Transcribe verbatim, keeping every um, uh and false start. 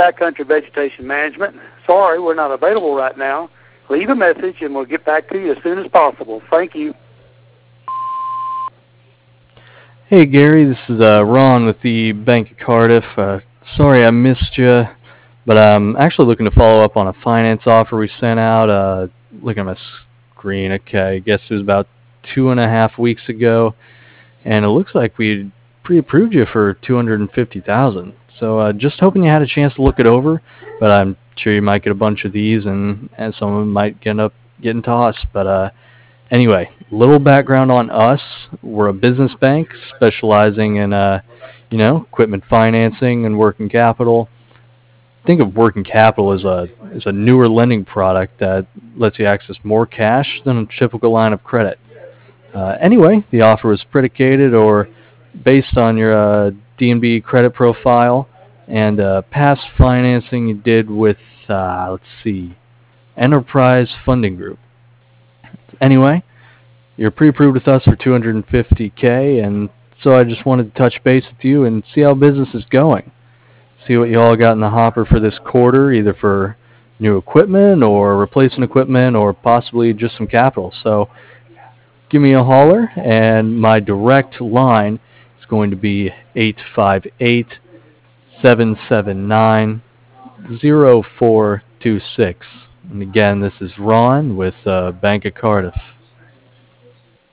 Backcountry Vegetation Management. Sorry, we're not available right now. Leave a message, and we'll get back to you as soon as possible. Thank you. Hey Gary, this is uh, Ron with the Bank of Cardiff. Uh, sorry I missed you, but I'm actually looking to follow up on a finance offer we sent out. Uh, looking at my screen, okay, I guess it was about two and a half weeks ago, and it looks like we pre-approved you for two hundred fifty thousand dollars. So uh, just hoping you had a chance to look it over, but I'm sure you might get a bunch of these, and, and some of them might end up getting tossed. But uh, Anyway, little background on us. We're a business bank specializing in, uh, you know, equipment financing and working capital. Think of working capital as a as a newer lending product that lets you access more cash than a typical line of credit. Uh, anyway, the offer was predicated or based on your uh, D and B credit profile and uh, past financing you did with, uh, let's see, Enterprise Funding Group. Anyway, you're pre-approved with us for two hundred fifty K, and so I just wanted to touch base with you and see how business is going. See what you all got in the hopper for this quarter, either for new equipment or replacing equipment or possibly just some capital. So give me a holler, and my direct line is going to be eight five eight, seven seven nine, zero four two six. And again, this is Ron with uh, Bank of Cardiff.